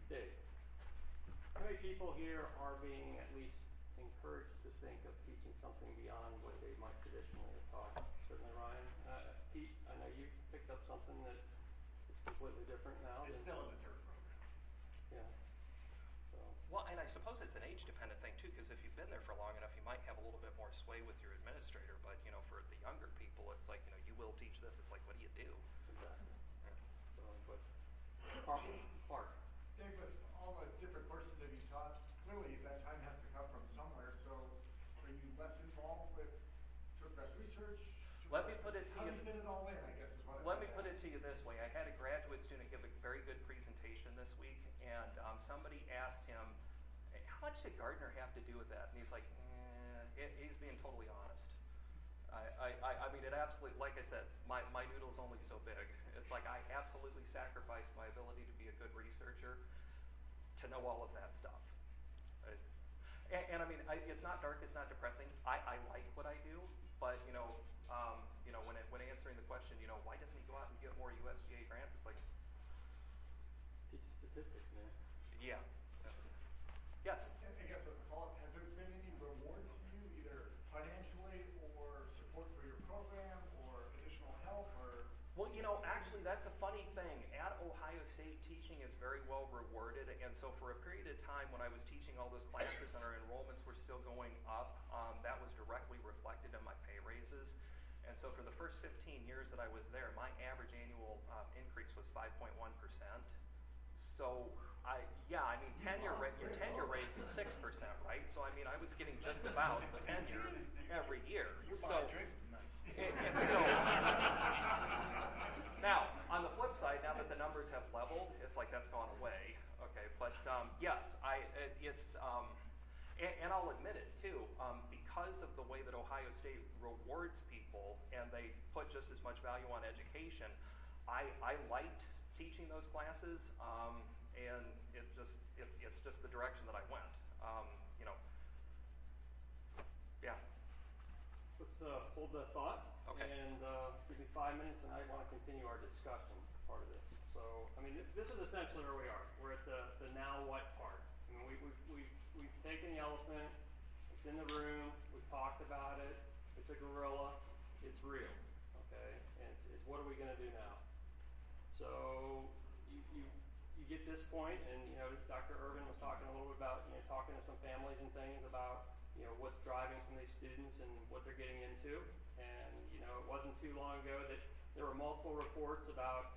Dave, how many people here are being at least encouraged to think of teaching something beyond what they might traditionally have taught? Certainly Ryan. Pete, I know you picked up something that is completely different now. It's still in the TERT program. Yeah. So. Well, and I suppose it's an age-dependent thing, too, because if you've been there for long enough, you might have a little bit more sway with your administrator. But, for the younger people, it's like, you will teach this. It's like, what do you do? Exactly. Yeah. So, but Clark. Dave, with all the different courses that you taught, clearly that time has to come from somewhere. So are you less involved with Turfgrass research? Let me put it to How you. do you fit it all in, I guess, is what Let me put it to you this way. I had a graduate student give a very good presentation this week, and somebody asked him, how much did Gardner have to do with that? And he's like, he's being totally honest. I mean, it absolutely, like I said, my noodle's only so big. It's like I absolutely sacrificed my ability to be a good researcher to know all of that stuff. And I mean, it's not dark, it's not depressing. I like what I do, but when answering the question, why doesn't he go out and get more USDA grants? It's like, teach statistics, man. Yeah. Yes. I guess as a follow-up, has there been any reward to you, either financially or support for your program or additional help or? Well, actually, that's a funny thing. At Ohio State, teaching is very well rewarded, and so for a period of time when I was teaching all those classes and our enrollments were still going up, that was directly reflected in my pay raises. And so for the first 15 years that I was there, my average annual increase was 5.1%. So your tenure raise is 6%, right? So I mean, I was getting just about tenure every year. You're buying drinks tonight. Now, on the flip side, now that the numbers have leveled, it's like that's gone away. Okay, but yes, and I'll admit it too, because of the way that Ohio State rewards people and they put just as much value on education, I liked teaching those classes, and it's just the direction that I went. Yeah. Let's hold the thought. Okay. And give me 5 minutes, and I want to continue our discussion part of this. So, I mean, this is essentially where we are. We're at the now what part. I mean, we've taken the elephant. It's in the room. We've talked about it. It's a gorilla. It's real. Okay. And it's what are we going to do now? So you get this point, and Dr. Irvin was talking a little bit about talking to some families and things about what's driving some of these students and what they're getting into. And it wasn't too long ago that there were multiple reports about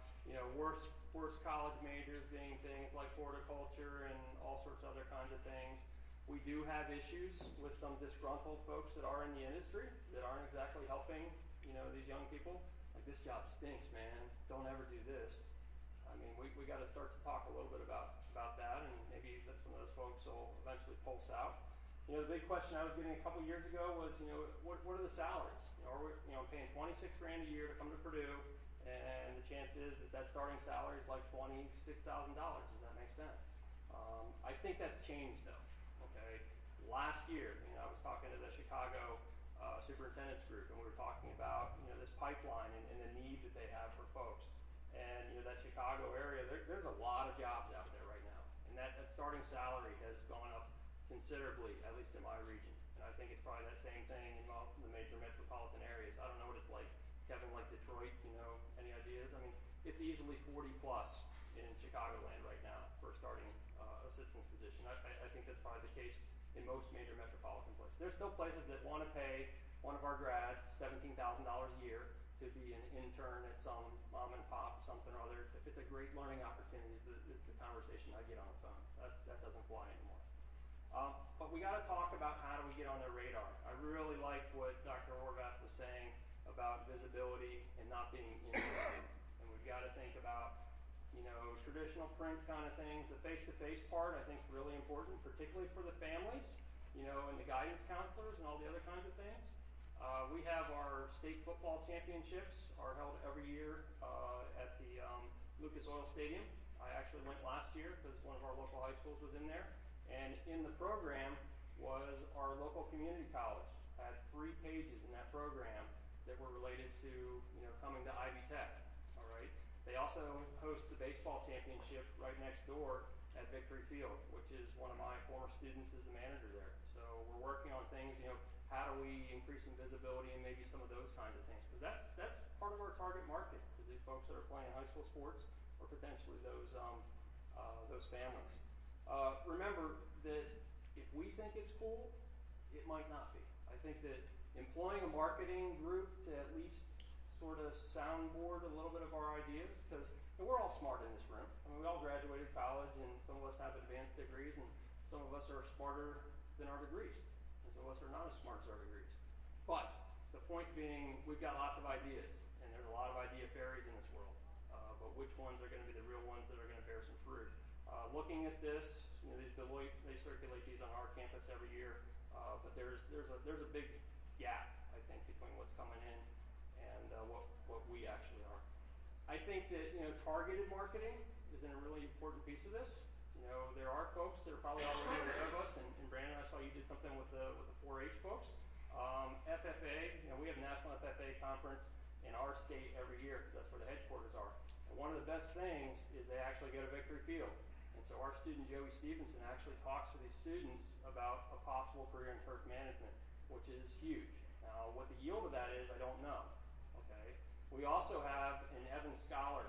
worse college majors being things like horticulture and all sorts of other kinds of things. We do have issues with some disgruntled folks that are in the industry that aren't exactly helping these young people. Like, this job stinks, man. Don't ever do this. I mean, we got to start to talk a little bit about that, and maybe that some of those folks will eventually pulse out. The big question I was getting a couple years ago was, what are the salaries? Are we, paying $26,000 a year to come to Purdue, and the chance is that starting salary is like $26,000. Does that make sense? I think that's changed though. Okay, last year, I was talking to the Chicago superintendent's group, and we were talking about this pipeline and the need that they have for folks. And that Chicago area, there's a lot of jobs out there right now, and that starting salary has gone up considerably, at least in my region. And I think it's probably that same thing in the major metropolitan areas. I don't know what it's like, Kevin, like Detroit. Any ideas? I mean, it's easily 40 plus in Chicagoland right now for a starting assistant's position. I think that's probably the case in most major metropolitan places. There's still places that want to pay one of our grads $17,000 a year to be an intern at some mom and pop something or other. If it's a great learning opportunity, it's the conversation I get on the phone. That doesn't fly anymore. But we got to talk about how do we get on their radar. I really like what Dr. Horvath was saying about visibility and not being inundated. And we've got to think about traditional print kind of things. The face-to-face part, I think, is really important, particularly for the families, and the guidance counselors and all the other kinds of things. We have our state football championships are held every year at the Lucas Oil Stadium. I actually went last year because one of our local high schools was in there. And in the program was our local community college. Had 3 pages in that program that were related to coming to Ivy Tech. All right. They also host the baseball championship right next door at Victory Field, which is one of my former students is the manager there. So we're working on things, how do we increase some visibility and maybe some of those kinds of things? Because that's part of our target market, is these folks that are playing high school sports or potentially those families. Remember that if we think it's cool, it might not be. I think that employing a marketing group to at least sort of soundboard a little bit of our ideas, because we're all smart in this room. I mean, we all graduated college, and some of us have advanced degrees, and some of us are smarter than our degrees, and some of us are not as smart as our degrees. But the point being, we've got lots of ideas, and there's a lot of idea fairies in this world. But which ones are going to be the real ones that are going to bear some fruit? Looking at this, these Deloitte, they circulate these on our campus every year, but there's a big gap, I think, between what's coming in and what we actually are. I think that targeted marketing is a really important piece of this. There are folks that are probably already aware of us, and Brandon, I saw you did something with the 4-H folks. FFA, we have a national FFA conference in our state every year because that's where the headquarters are. And one of the best things is they actually go to Victory Field. And so our student Joey Stevenson actually talks to these students about a possible career in turf management, which is huge. Now, what the yield of that is, I don't know. Okay. We also have an Evans Scholar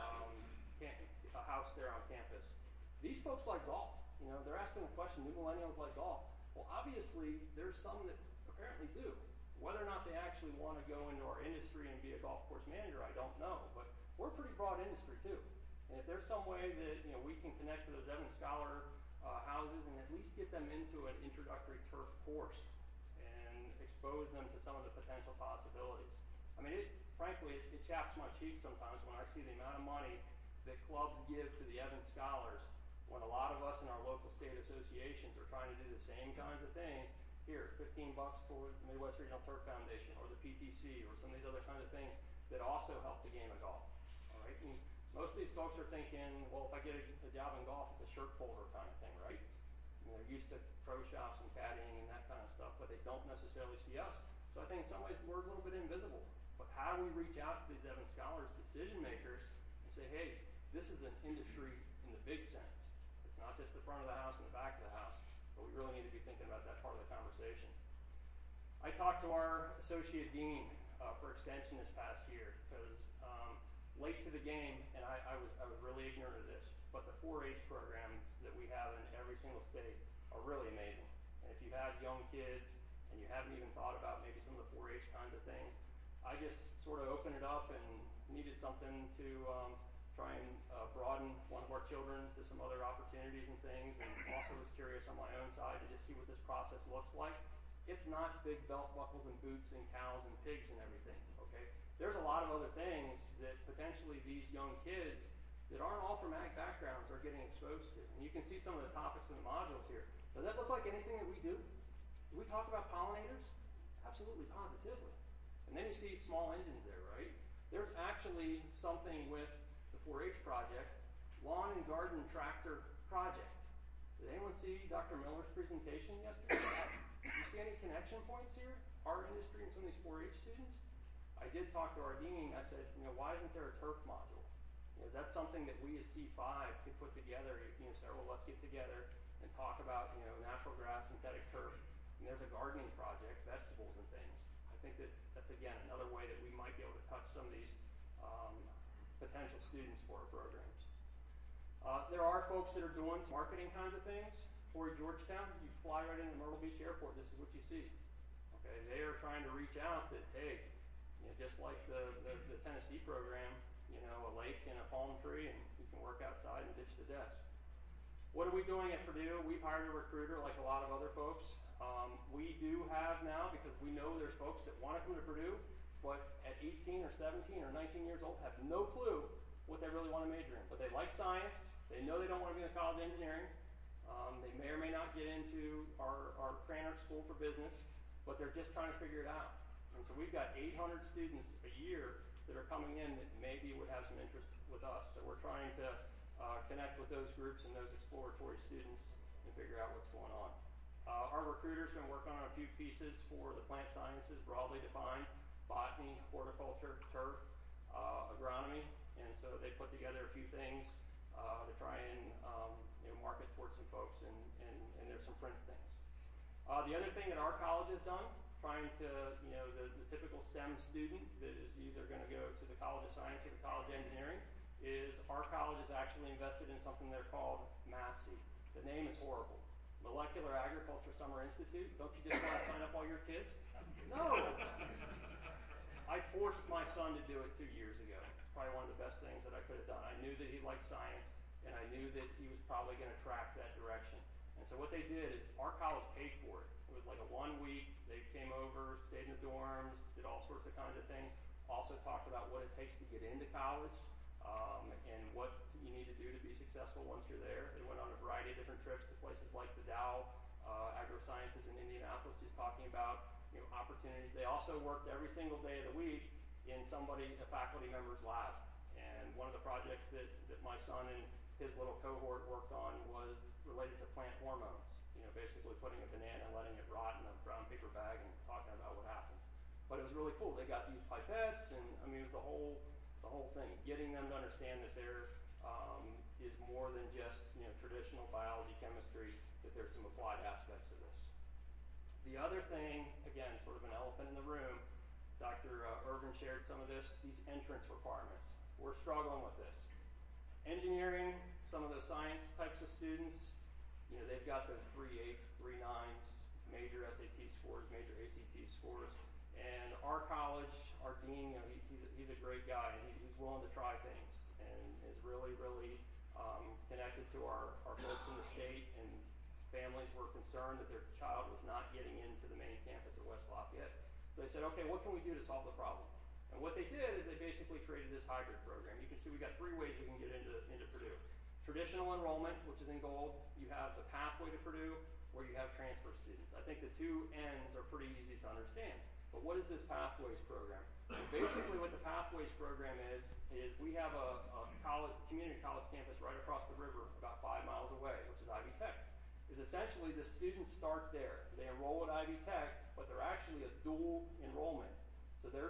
a house there on campus. These folks like golf. They're asking the question, do millennials like golf? Well, obviously, there's some that apparently do. Whether or not they actually want to go into our industry and be a golf course manager, I don't know. But we're a pretty broad industry, too. And if there's some way that we can connect to those Evans Scholar houses and at least get them into an introductory turf course and expose them to some of the potential possibilities. I mean, frankly, it chaps my cheek sometimes when I see the amount of money that clubs give to the Evans Scholars when a lot of us in our local state associations are trying to do the same kinds of things. Here, $15 towards the Midwest Regional Turf Foundation or the PTC or some of these other kinds of things that also help the game of golf. All right? And most of these folks are thinking, well, if I get a job in golf, it's a shirt folder kind of thing, right? They're used to pro shops and caddying and that kind of stuff, but they don't necessarily see us. So I think in some ways we're a little bit invisible. But how do we reach out to these Evans Scholars, decision makers, and say, hey, this is an industry in the big sense. It's not just the front of the house and the back of the house, but we really need to be thinking about that part of the conversation. I talked to our associate dean for extension this past year because late to the game, and I was really ignorant of this, but the 4-H programs that we have in every single state are really amazing. And if you have young kids and you haven't even thought about maybe some of the 4-H kinds of things, I just sort of opened it up and needed something to try and broaden one of our children to some other opportunities and things, and also was curious on my own side to just see what this process looks like. It's not big belt buckles and boots and cows and pigs and everything, okay? There's a lot of other things that potentially these young kids that aren't all from ag backgrounds are getting exposed to. And you can see some of the topics in the modules here. Does that look like anything that we do? Do we talk about pollinators? Absolutely, positively. And then you see small engines there, right? There's actually something with the 4-H project, lawn and garden tractor project. Did anyone see Dr. Miller's presentation yesterday? Do you see any connection points here? Our industry and some of these 4-H students? I did talk to our dean. I said, why isn't there a turf module? That's something that we as C5 could put together. Several of us get together and talk about, natural grass, synthetic turf. And there's a gardening project, vegetables and things. I think that's, again, another way that we might be able to touch some of these potential students for our programs. There are folks that are doing marketing kinds of things. For Georgetown, you fly right into Myrtle Beach Airport, this is what you see. Okay, they are trying to reach out that, hey, just like the Tennessee program, a lake and a palm tree, and you can work outside and ditch the desk. What are we doing at Purdue? We've hired a recruiter like a lot of other folks. We do have now, because we know there's folks that want to come to Purdue, but at 18 or 17 or 19 years old have no clue what they really want to major in. But they like science. They know they don't want to be in the College of Engineering. They may or may not get into our Krannert School for Business, but they're just trying to figure it out. And so we've got 800 students a year that are coming in that maybe would have some interest with us. So we're trying to connect with those groups and those exploratory students and figure out what's going on. Our recruiter's been working on a few pieces for the plant sciences, broadly defined, botany, horticulture, turf, agronomy, and so they put together a few things to try and market towards some folks, and there's some print things. The other thing that our college has done, trying to, the typical STEM student that is either going to go to the College of Science or the College of Engineering, is our college has actually invested in something they're called MASI. The name is horrible. Molecular Agriculture Summer Institute. Don't you just want to sign up all your kids? No! I forced my son to do it 2 years ago. It's probably one of the best things that I could have done. I knew that he liked science, and I knew that he was probably going to track that direction. And so what they did is our college paid for it. It was like a 1 week. They came over, stayed in the dorms, did all sorts of kinds of things. Also talked about what it takes to get into college, and what you need to do to be successful once you're there. They went on a variety of different trips to places like the Dow Agro-Sciences in Indianapolis, just talking about opportunities. They also worked every single day of the week in a faculty member's lab. And one of the projects that my son and his little cohort worked on was related to plant hormones. Basically putting a banana and letting it rot in a brown paper bag and talking about what happens. But it was really cool. They got to use pipettes, and it was the whole thing. Getting them to understand that there is more than just traditional biology, chemistry. That there's some applied aspects to this. The other thing, again, sort of an elephant in the room. Dr. Irvin shared some of this. These entrance requirements. We're struggling with this. Engineering, some of those science types of students, they've got those 3.8s, 3.9s, major SAT scores, major ACT scores. And our college, our dean, he's a great guy, and he's willing to try things, and is really, really connected to our folks in the state. And families were concerned that their child was not getting into the main campus of West Lafayette. So they said, okay, what can we do to solve the problem? And what they did is they basically created this hybrid program. You can see we got 3 ways we can get into Purdue. Traditional enrollment, which is in gold. You have the pathway to Purdue, where you have transfer students. I think the 2 ends are pretty easy to understand. But what is this Pathways program? And basically what the Pathways program is we have a community college campus right across the river, about 5 miles away, which is Ivy Tech. Is essentially the students start there. They enroll at Ivy Tech, but they're actually a dual enrollment. So they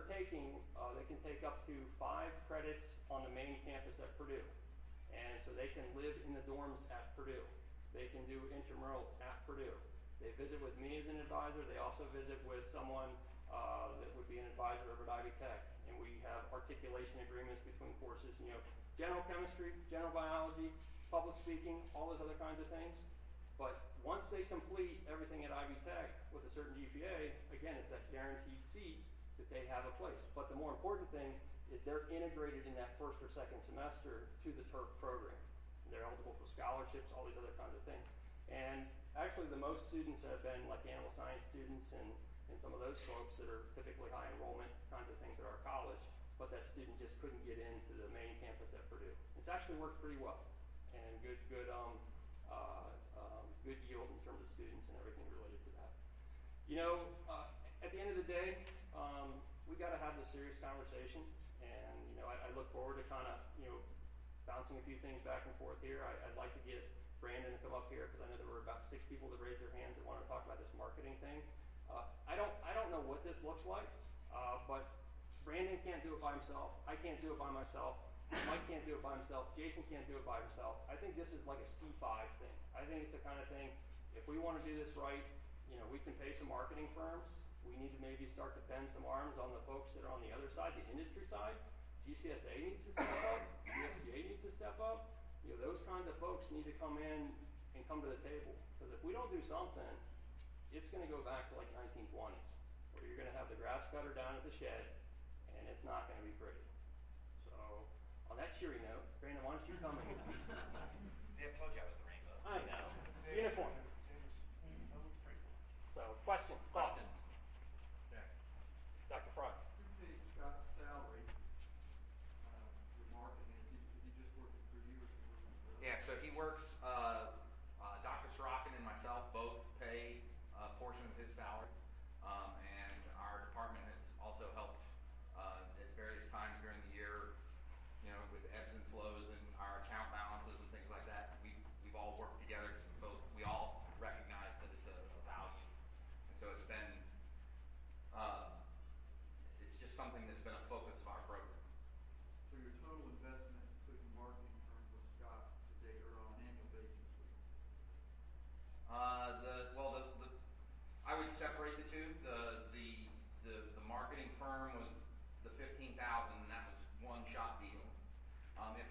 can take up to 5 credits on the main campus at Purdue. And so they can live in the dorms at Purdue. They can do intramurals at Purdue. They visit with me as an advisor. They also visit with someone that would be an advisor over at Ivy Tech. And we have articulation agreements between courses, general chemistry, general biology, public speaking, all those other kinds of things. But once they complete everything at Ivy Tech with a certain GPA, again, it's that guaranteed seat that they have a place. But the more important thing is they're integrated in that first or second semester to the TURP program. They're eligible for scholarships, all these other kinds of things. And actually the most students have been like animal science students and some of those folks that are typically high enrollment kinds of things at our college, but that student just couldn't get into the main campus at Purdue. It's actually worked pretty well, and good yield in terms of students and everything related to that. At the end of the day, we got to have this serious conversation, and I look forward to kind of bouncing a few things back and forth here. I'd like to get Brandon to come up here, because I know there were about 6 people that raised their hands that wanted to talk about this marketing thing. I don't know what this looks like, but Brandon can't do it by himself. I can't do it by myself. Mike can't do it by himself. Jason can't do it by himself. I think this is like a C5 thing. I think it's the kind of thing, if we want to do this right, we can pay some marketing firms. We need to maybe start to bend some arms on the folks that are on the other side, the industry side. GCSA needs to step up. USDA needs to step up. Those kinds of folks need to come in and come to the table. Because if we don't do something, it's going to go back to like 1920s, where you're going to have the grass cutter down at the shed, and it's not going to be pretty. So, on that cheery note, Brandon, why don't you come in? See, I told you I was the rainbow. I know. Uniform. So, questions, thoughts? Jack. Dr. Fry. Who pays Scott's salary, your marketing? Is he just working for you, or is he working for others? Yeah, so he works, Dr. Sorokin and myself both pay a portion of his salary. And our department has also helped at various times during the year, with ebbs and flows in our account balances and things like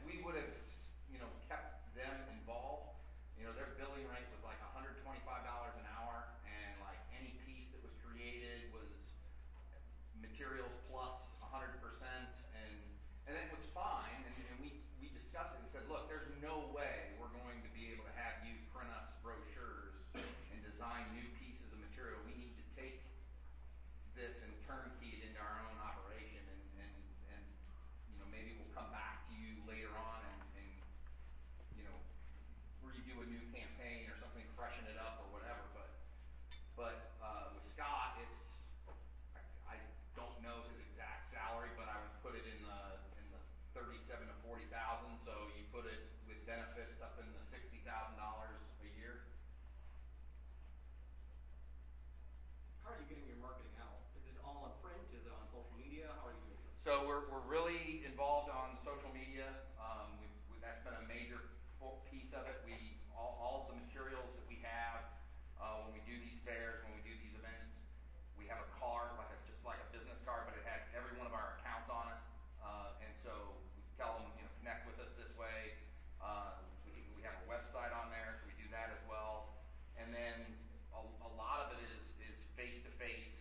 we would have, kept them involved, their billing rate was like $125 an hour, and like any piece that was created was materials plus 100%, and it was fine, and we discussed it and said, look, there's no way we're going to be able to have you print us brochures and design new pieces of material. We need to take this and turnkey it into our own operation, and maybe we'll come back to you later on and redo a new campaign or something, freshen it up or whatever. But with Scott, I don't know his exact salary, but I would put it in the 37 to 40,000. So you put it with benefits up in the $60,000 a year. How are you getting your marketing out? Is it all on print? Is it on social media? How are you doing this? So we're really involved on social media. That's been a major piece of it. All of the materials that we have when we do these fairs, when we do these events, we have a card, just like a business card, but it has every one of our accounts on it. And so we tell them, connect with us this way. We have a website on there, so we do that as well. And then a lot of it is face-to-face,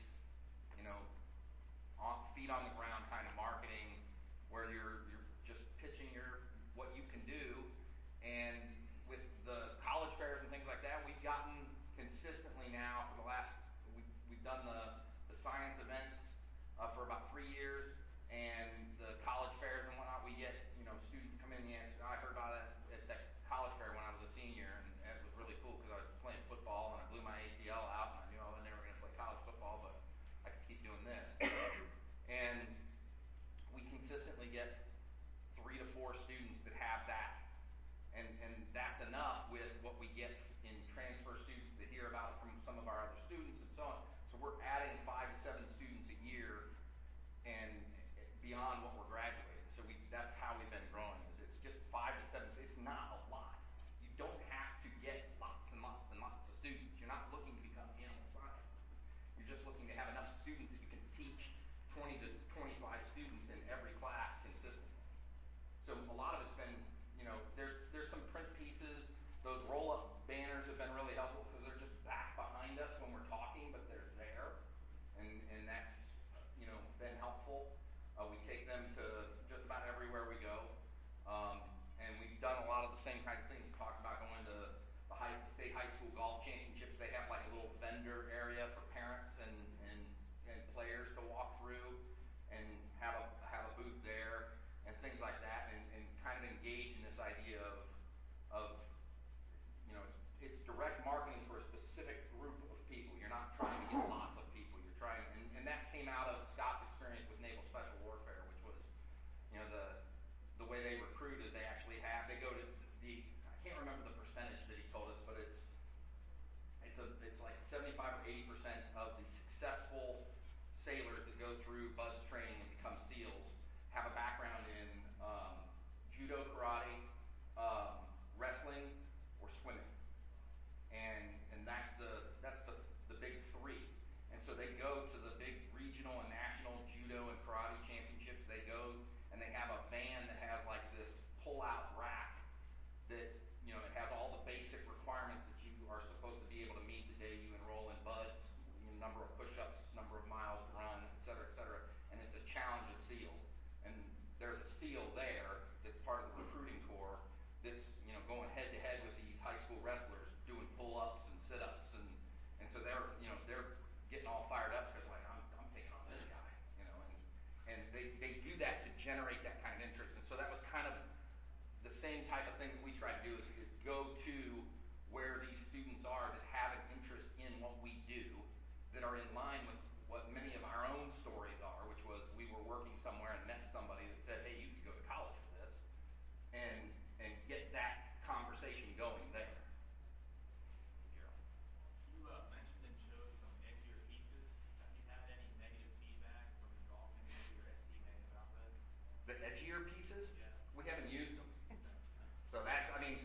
feet on the ground kind of marketing, where you're just pitching what you can do. And with the college fairs and things like that, we've gotten consistently now for the last, we've done the science events for about 3 years, and the college fairs and whatnot, we get, students come in and I heard about it at that college fair when I was a senior, and it was really cool because I was playing football and I blew my ACL out, and I knew I was never going to play college football, but I could keep doing this. And we consistently get 3 to 4 students that have that. And that's enough with what we get in transfer students that hear about it from some of our other students and so on. So we're adding 5 to 7 students a year and beyond what we're graduating. So that's how we've been growing. It's just 5 to 7. It's not a lot. You don't have to get lots and lots and lots of students. You're not looking to become animal science. You're just looking to have enough students that you can teach 20 to 25 students in every class consistently. So a lot of it's been, there's some print pieces. Those roll-up banners have been really helpful because they're just back behind us when we're talking, but they're there, and that's been helpful. We take them to just about everywhere we go, and we've done a lot of the same kinds of things. Talked about going to the state high school golf championships. They have like a little vendor area for parents and players to walk through and have a booth there and things like that, and kind of engage in this idea of it's direct marketing for a specific group of people. You're not trying to get lots of people. You're trying, and that came out of Scott's experience with Naval Special Warfare, which was, the way they recruit is they actually they go to I can't remember the percentage that he told us, but it's like 75 or 80% of the successful sailors that go through BUD/S training and become SEALs have a background in judo, karate, wrestling, or swimming, and that's the big 3. And so they go to the big regional and national judo and karate championships. They go and they have a van that has like this pull-out rack that it has all the basic requirements that you are supposed to be able to meet the day you enroll in BUD/S. Number of push-ups, number of miles to run, et cetera, and it's a challenge of SEAL. And there's a SEAL there that's part of the recruiting corps that's going head-to-head with these high school wrestlers doing pull-ups and sit-ups, and so they're getting all fired up because like I'm taking on this guy, and they do that to generate that kind of interest. And so that was kind of the same type of thing that we try to do, is go to where these students are that have an interest in what we do, that are in line with what many of our own stories are, which was we were working somewhere and met somebody that said, hey, you could go to college for this, and get that conversation going there. Gerald. You mentioned and showed some edgier pieces. Have you had any negative feedback from the golf industry or STMA about this? The edgier pieces? Yeah. We haven't used them. No. So that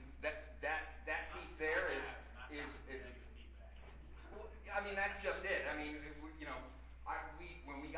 piece there is negative feedback. I mean, that's just it. I mean, when we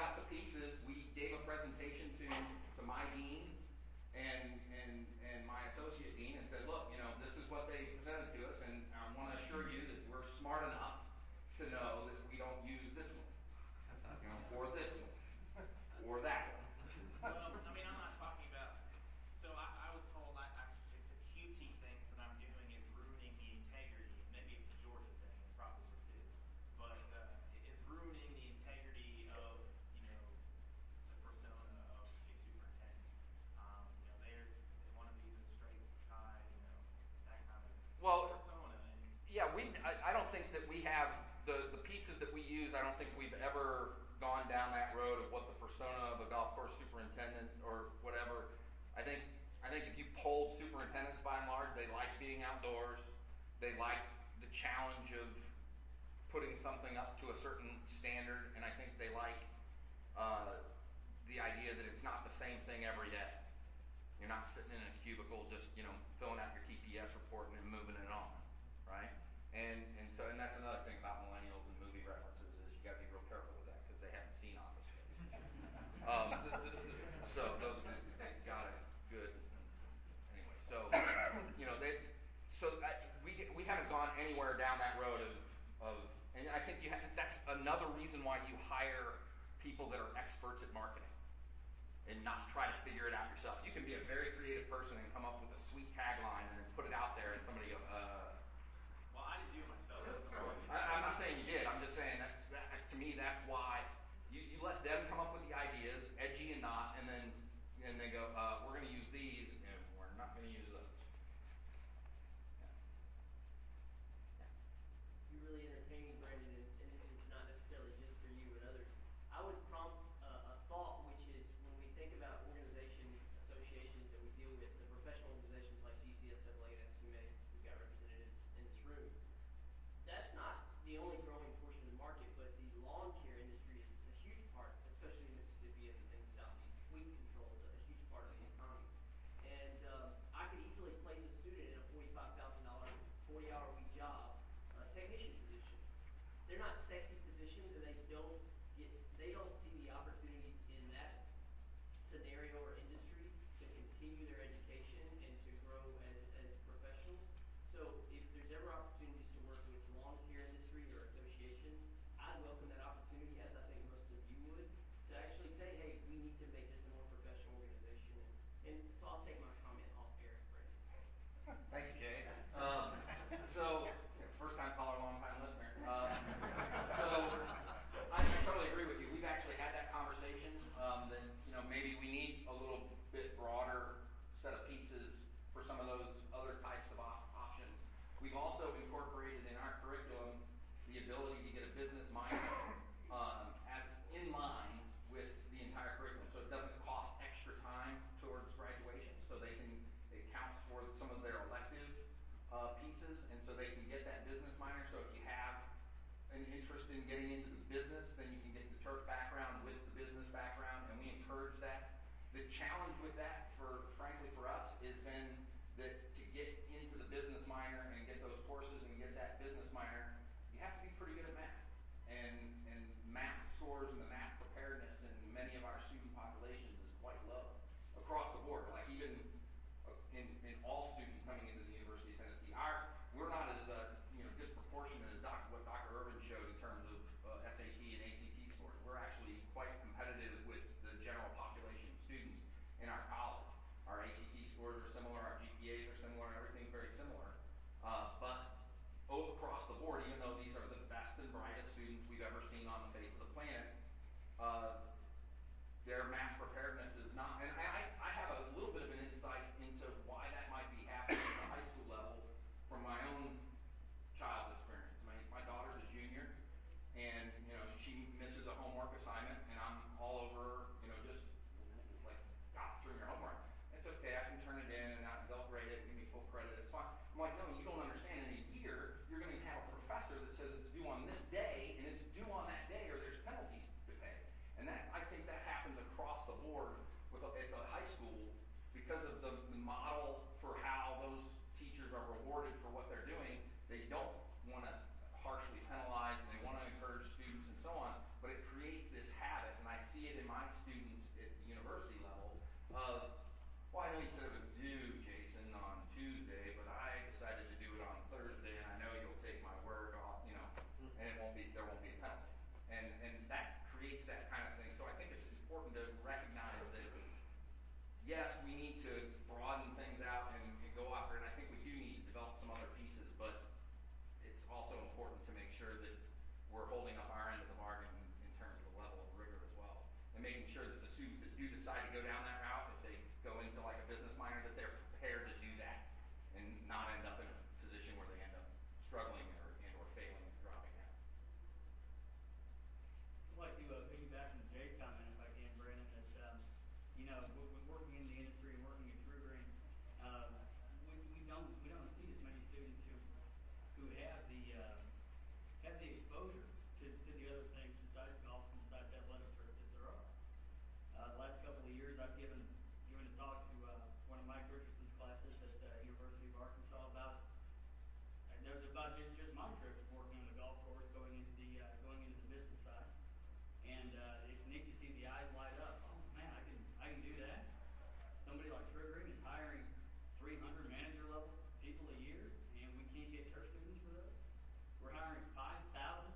or that one. Well, I mean, I'm not talking about, so I was told it's a cutesy things that I'm doing is ruining the integrity, maybe it's a Georgia thing, it probably is too, but it's ruining the integrity of, the persona of a superintendent. They want to be the straight tie, that kind of Well, persona. And yeah, I don't think that we have the pieces that we use. I don't think we've ever gone down that road of what the persona of a golf course superintendent or whatever. I think if you polled superintendents by and large, they like being outdoors. They like the challenge of putting something up to a certain standard, and I think they like the idea that it's not the same thing every day. You're not sitting in a cubicle just filling out your TPS report and then moving it on, right? And that's another thing about millennials and movie references is you got to be real careful with that because they haven't seen Office Space. So those they got it good. Anyway, we haven't gone anywhere down that road of and I think that's another reason why you hire people that are experts at marketing and not try to figure it out yourself. You can be a very creative person and come up with a sweet tagline and then put it out there and somebody go, Well, I didn't do it myself. I'm not saying you did. I'm just saying to me that's why you let them come up with the ideas, edgy and not, and then they go, we're going to use these and we're not going to use those. You're really entertaining, Brandon, and it's not necessarily just for you and others. I would prompt a thought, which is when we think about organizations, associations that we deal with, the professional organizations like GCSAA and SUMA, we've got representatives in this room. That's not the only growing portion of the market, but the lawn care industry is a huge part, especially in Mississippi and the Southeast. Weed control is a huge part of the economy. And I could easily place a student in a $45,000, 40-hour-week job, technician position. They're not sexy positions, and they don't see the opportunities in that scenario or industry to continue their education and to grow as professionals. So if there's ever opportunities to work with lawn care industry or associations, I'd welcome that opportunity, as I think most of you would, to actually say, hey, we need to make this a more professional organization. And so I'll take my comment off air, Brandon. Thank you, Jay. First time caller, long time listener. I totally agree with you. We've actually had that conversation that maybe we need a little bit broader set of pieces for some of those other types of options. We've also incorporated in our curriculum the ability to get a business minor as in line with the entire curriculum, so it doesn't cost extra time towards graduation. So it counts for some of their elective pieces, and so they can get that business minor. So if you have an interest in getting into the business, then you can get the turf background with the business background, and we encourage that. The challenge with that, frankly for us, has been that to get into the business minor and get those courses and get that business minor, you have to be pretty good at math. And math scores and the math preparedness in many of our student populations is quite low across the board. Like even in all students coming into the University of Tennessee, we're not as disproportionate as what Dr. Urban showed in terms of SAT and ACT scores. We're actually quite competitive with the general population of students in our college. Our ACT scores are similar, our GPAs are similar, everything's very similar. But across the board, even though these are the best and brightest students we've ever seen on the face of the planet, their math preparedness is not. And I have a little bit of an insight into why that might be happening at the high school level from my own child's experience. My daughter's a junior, and she misses a homework assignment, and I'm all over her, just like got through your homework. It's okay, I can turn it in, and they'll grade it and give me full credit. It's fine. I'm like, no, you don't understand. In a year, you're going to have a professor that says it's due on this day, and it's due on that day, or there's penalties to pay. And I think that happens across the board at the high school because of the model for how those teachers are rewarded for what they're doing. They don't want to harshly penalize, and they want to encourage students and so on, but it creates this habit, and I see it in my students at the university level of, well, I know you said it was due, Jason, on Tuesday, but I decided to do it on Thursday, and I know you'll take my word off, and there won't be a penalty. And that creates that kind of thing. So I think it's important to yes, we need to broaden things out and go after, and I think we do need to develop some other pieces, but it's also important to make sure that we're holding up our end of the bargain in terms of the level of rigor as well. And making sure that the students that do decide to go down that route, if they go into like a business minor, that they're prepared to do that and not end up in a position where they end up struggling or failing and dropping out. I'd like to piggyback from Jay's comment, if I can, Brandon, that, with working in the industry and working at True Green, we don't see as many students who have the exposure to the other things besides golf and besides athletic trips that there are. The last couple of years, I've given a talk to one of Mike Richardson's classes at University of Arkansas about just my trips working on the golf course, going into the business side, and it's neat to see the eyes light up. Oh man, I can do that. Somebody like True Green is hiring 300 manager level people a year, and we can't get church students for those. We're hiring 5,000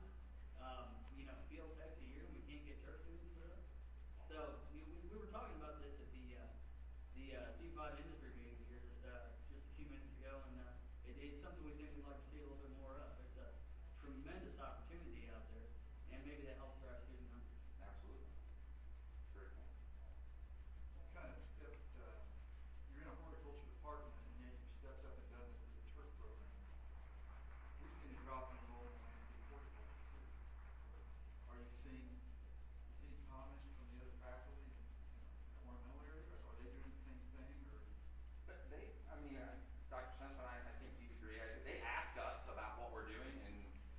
field techs a year, and we can't get church students for those. So we were talking about this at the C5 industry meeting here just a few minutes ago, and it's something we think we'd like to see a little bit more of. There's a tremendous opportunity out there, and maybe that helps drive student numbers. Absolutely. Great point. Kind of stepped, you're in a horticulture department, and yet you stepped up and done this as a turf program. We've seen a drop in enrollment in landscape horticulture too. Are you seeing any comments from the other faculty in the ornamental area? Are they doing the same thing, or? But Dr. Simpson, I think you'd agree. They ask us about what we're doing, and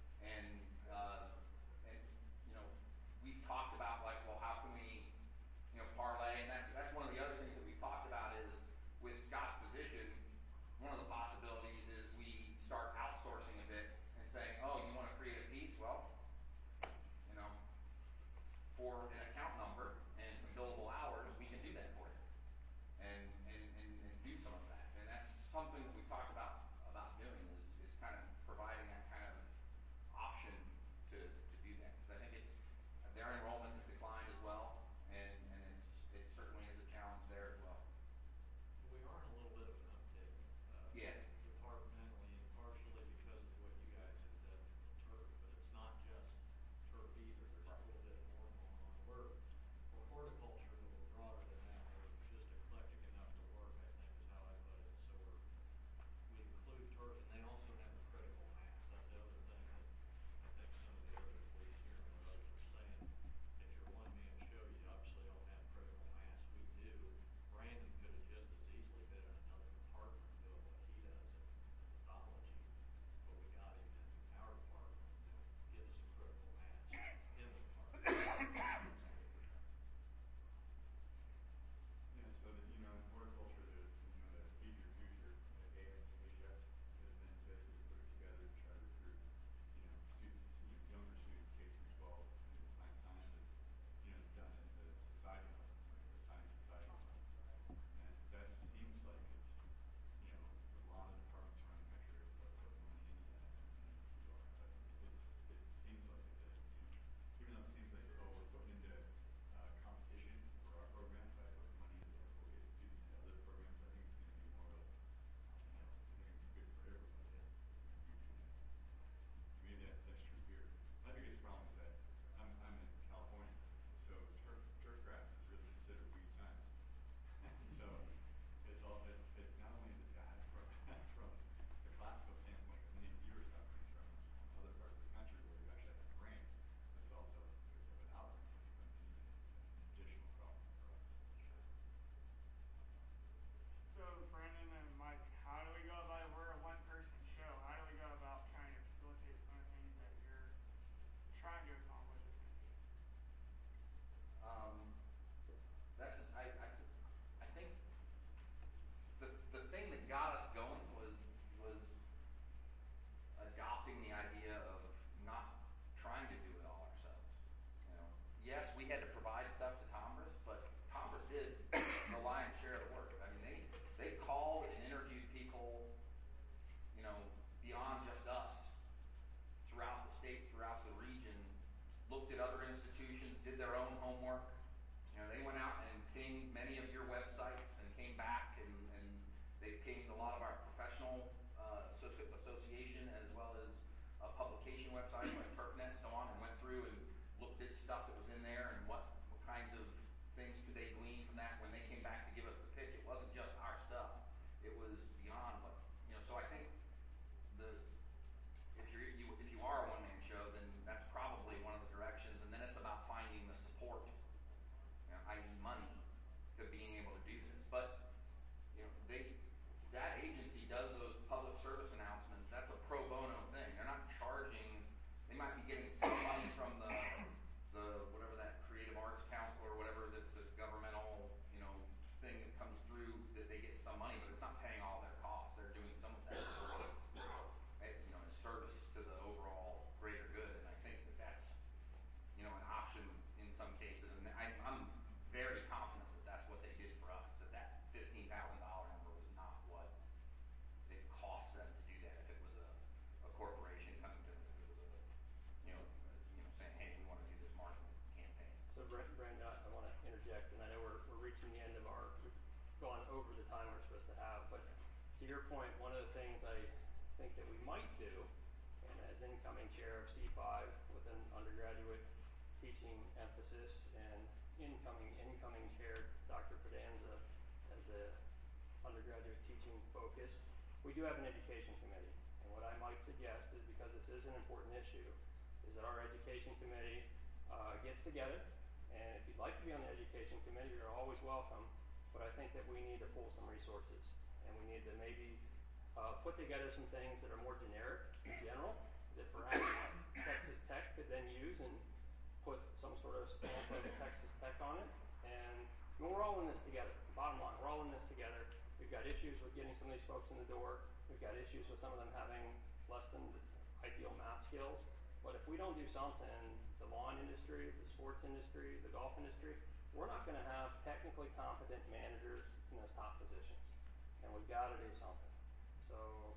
we've talked about like, well, how can we, parlay, and that's one of the other things that we've talked about is with Scott's position, one of the possibilities is we start outsourcing a bit and saying, oh, you want to create a piece? Well, for an account number and some billable hours, we can do that for you, and do some of that. And that's something that we've talked about doing is kind of providing that kind of option to do that. Because I think their enrollment has declined as well, and it certainly is a challenge there as well. We are in a little bit of an uptick. Yeah. Departmentally, and partially because of what you guys have done for turf, but it's not just turf either. There's a little bit more going on. We're horticulture, but we're broader than that. We're just eclectic enough to work, I think is how I put it. So we include turf, and they also have a critical mass. That's the other thing that I think some of the others, at least hearing what others are saying, if you're a one-man show, you obviously don't have critical mass. We do. Brandon could have just as easily been in another department doing what he does in pathology, but we got him in our department to give us a critical mass in the department. Yeah, so that, in horticulture, the Feed Your Future, the AFHS, has been basically putting together to try to recruit, students, younger students, K through 12, into plant sciences, done at the society level, like the science society level. And that seems like it's, a lot of departments around the country are putting money into that, and you are. But it seems like it's even though it seems like, we're putting into competition for our program by putting money into it, we'll get students into other programs. I think it's going to be more of a, I think it'd be good for everybody if we do that. Maybe that's true here. My biggest problem is that I'm in California, so turf grass is really considered weed science. So it's not only is it bad from the classical standpoint, because many viewers have coming from other parts of the country where you actually have a grant, but it's also without grant, it becomes even an additional problem for us. So Brandon and Mike, how do we go about it? We're a one-person show. How do we go about trying to facilitate some of the things that you're trying to accomplish as an entity? I think the thing that got us going was adopting the idea of not trying to do it all ourselves. Yes, we had to provide stuff to Tombras, but Tombras did the lion's share of the work. I mean, they called and interviewed people, beyond just us, throughout the state, throughout the region, looked at other institutions, did their own homework. They went out and pinged many of your websites and came back and they pinged a lot of our professional association as well as publication websites like TurfNet and so on, and went through and looked at stuff that was in there and what kinds of things could they glean from that. When they came back to give us the pitch, it wasn't just our stuff. It was beyond what, so I think if you are a one-man show, then that's probably one of the directions, and then it's about finding the support, i.e. money, to being able to do this. But that agency does those public service announcements. That's a pro bono thing. They're not charging. They might be getting some money from the whatever that Creative Arts Council or whatever, that's a governmental thing that comes through, that they get some money, but it's not paying all their costs. They're doing some of that for as service to the overall greater good, and I think that's an option in some cases, and I'm very confident that that's what they did for us. That $15,000 number was not what it cost them to do that. If it was a corporation coming to them, if it was saying, hey, we want to do this marketing campaign. So Brandon, I want to interject, and I know we're reaching the end of we've gone over the time we're supposed to have, but to your point, one of the things I think that we might do, and as incoming chair of C5 with an undergraduate teaching emphasis, and incoming chair Dr. Pedanza as a undergraduate teaching focus, we do have an education committee. And what I might suggest is, because this is an important issue, is that our education committee gets together, and if you'd like to be on the education committee, you're always welcome, but I think that we need to pull some resources, and we need to maybe put together some things that are more generic, in general, that perhaps Texas Tech could then use and put some sort of stamp of Texas Tech on it. And we're all in this together. Bottom line, we're all in this together. We've got issues with getting some of these folks in the door. We've got issues with some of them having less than ideal math skills. But if we don't do something, the lawn industry, the sports industry, the golf industry, we're not going to have technically competent managers in those top positions. And we've got to do something. So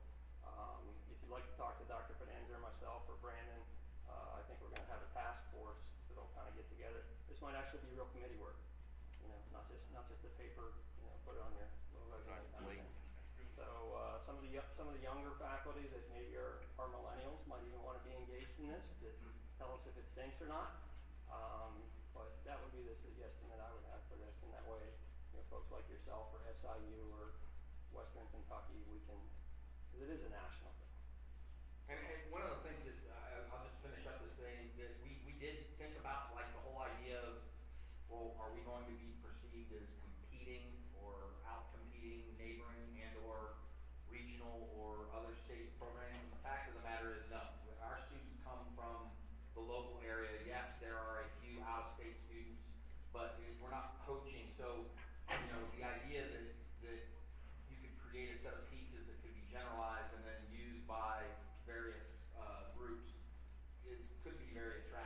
if you'd like to talk to Dr. Pedanza or myself or Brandon, I think we're going to have a task force that'll kind of get together. This might actually be real committee work, not just a paper, put it on your little resume kind of thing. So some of the younger faculty that maybe are millennials might even want to be engaged in this to tell us if it stinks or not. But that would be the suggestion that I would have for this, and that way, folks like yourself or SIU or Western Kentucky, we can, because it is a national thing. And one of the things that I'll just finish up this thing, that we did think about, like, the whole idea of, well, are we going to be perceived as competing or out-competing neighboring and or regional or other states' programs? And the fact of the matter is, no. Our students come from the local area. Yes, there are a few out-of-state students, but we're not poaching. So, the idea that you could create a set of pieces that could be generalized and then used by